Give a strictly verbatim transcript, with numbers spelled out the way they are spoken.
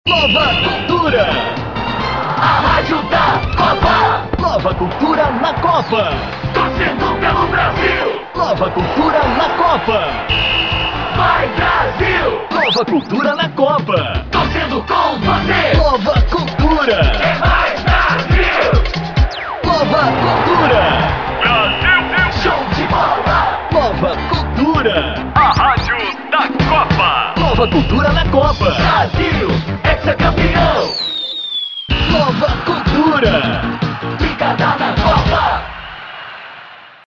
Nova Cultura. A rádio da Copa. Nova Cultura na Copa. Torcendo pelo Brasil. Nova Cultura na Copa. Vai Brasil. Nova Cultura na Copa. Torcendo com você. Nova Cultura. É mais Brasil. Nova Cultura. Brasil. Show de bola. Nova Cultura. A rádio da Copa. Nova Cultura na Copa. Brasil. Ex-campeão. Nova Cultura.